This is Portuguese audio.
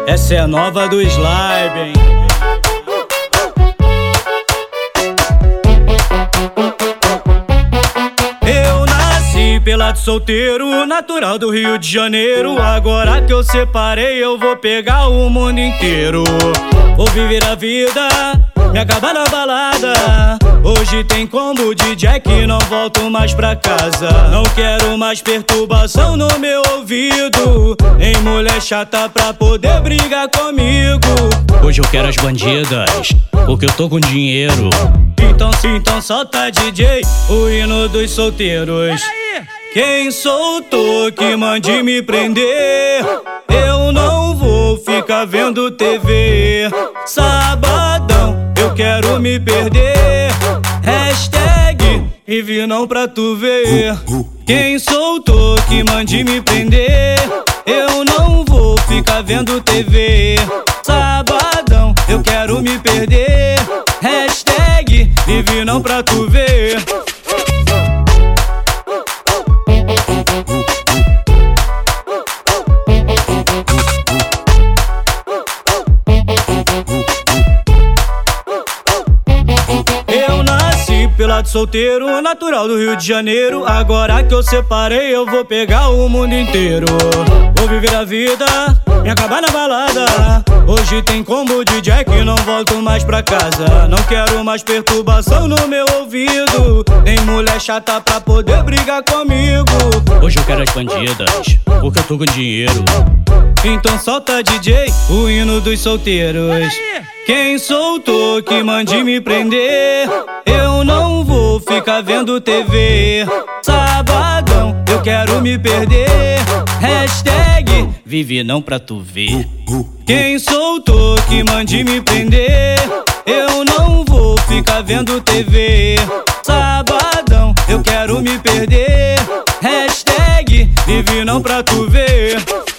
Essa é a nova do Slime, hein? Eu nasci pelado solteiro, natural do Rio de Janeiro. Agora que eu separei, eu vou pegar o mundo inteiro. Vou viver a vida, me acabar na balada. Hoje tem combo de Jack, não volto mais pra casa. Não quero mais perturbação no meu ouvido, nem mulher chata pra poder brigar comigo. Hoje eu quero as bandidas, porque eu tô com dinheiro. Então solta DJ, o hino dos solteiros. Quem soltou que mande me prender? Eu não vou ficar vendo TV. Sabadão, eu quero me perder. Hashtag vive não pra tu ver. Quem soltou que mande me prender? Eu não vou ficar vendo TV. Sabadão, eu quero me perder. Hashtag vive não pra tu ver. Pelado solteiro, natural do Rio de Janeiro. Agora que eu separei, eu vou pegar o mundo inteiro. Vou viver a vida, me acabar na balada. Hoje tem combo de Jack, não volto mais pra casa. Não quero mais perturbação no meu ouvido, nem mulher chata pra poder brigar comigo. Hoje eu quero as bandidas, porque eu tô com dinheiro. Então solta DJ, o hino dos solteiros. Quem soltou que mande me prender? Eu não vou ficar vendo TV. Sabadão, eu quero me perder. Hashtag vive não pra tu ver. Quem soltou que mande me prender? Eu não vou ficar vendo TV. Sabadão, eu quero me perder. Hashtag vive não pra tu ver.